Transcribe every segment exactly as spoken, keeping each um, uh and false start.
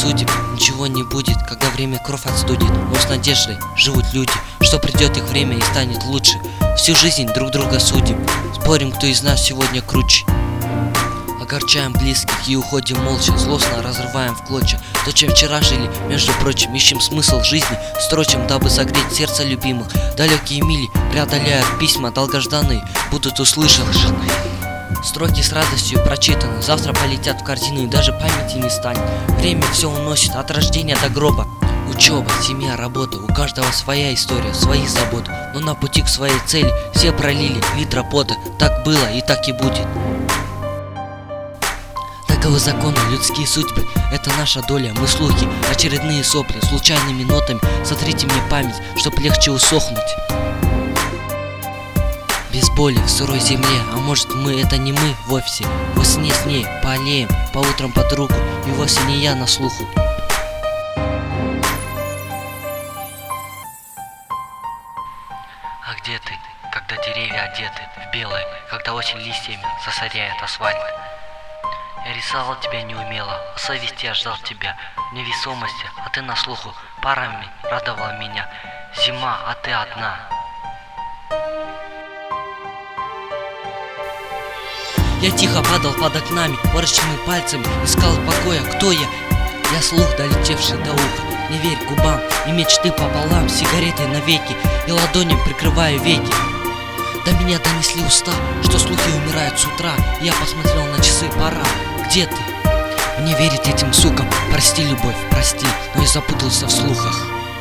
судеб ничего не будет, когда время кровь отстудит. Но с надеждой живут люди, что придет их время и станет лучше. Всю жизнь друг друга судим, спорим, кто из нас сегодня круче. Огорчаем близких и уходим молча, злостно разрываем в клочья то, чем вчера жили, между прочим. Ищем смысл жизни, строчим, дабы согреть сердце любимых. Далекие мили преодоляют письма долгожданные, будут услышаны. Строки с радостью прочитаны, завтра полетят в корзину и даже памяти не станет. Время все уносит от рождения до гроба. Учеба, семья, работа, у каждого своя история, свои заботы. Но на пути к своей цели все пролили литра пота. Так было и так и будет. Таковы законы, людские судьбы, это наша доля. Мы слухи, очередные сопли, случайными нотами сотрите мне память, чтоб легче усохнуть. Без боли в сырой земле, а может мы это не мы вовсе. Во сне с ней по аллеям, по утрам под руку, и вовсе не я на слуху. А где ты, когда деревья одеты в белое, когда осень листьями засоряет асфальт? Я рисовал тебя неумело, а совести я ждал тебя. В невесомости, а ты на слуху, парами радовала меня. Зима, а ты одна. Я тихо падал под окнами, вороченными пальцами искал покоя. Кто я? Я слух, долетевший до уха. Не верь губам и мечты пополам, сигаретой навеки и ладонью прикрываю веки. До меня донесли уста, что слухи умирают с утра. И я посмотрел на часы, пора. Где ты? Мне верить этим сукам. Прости, любовь, прости, но я запутался в слухах.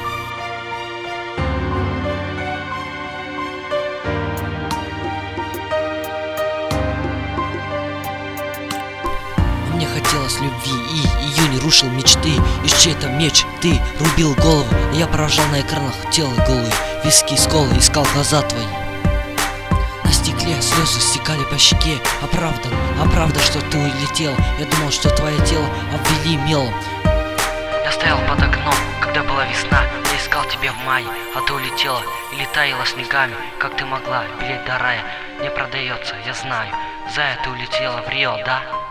Мне хотелось любви, и июнь рушил мечты. И чей-то меч ты рубил голову, и я провожал на экранах тело голые, виски, сколы, искал глаза твои. На стекле слезы стекали по щеке. А правда, а правда, что ты улетела. Я думал, что твое тело обвели мелом. Я стоял под окном, когда была весна. Я искал тебя в мае, а ты улетела или таяла снегами. Как ты могла, билет до рая не продается, я знаю. Зая, ты улетела в Рио, да?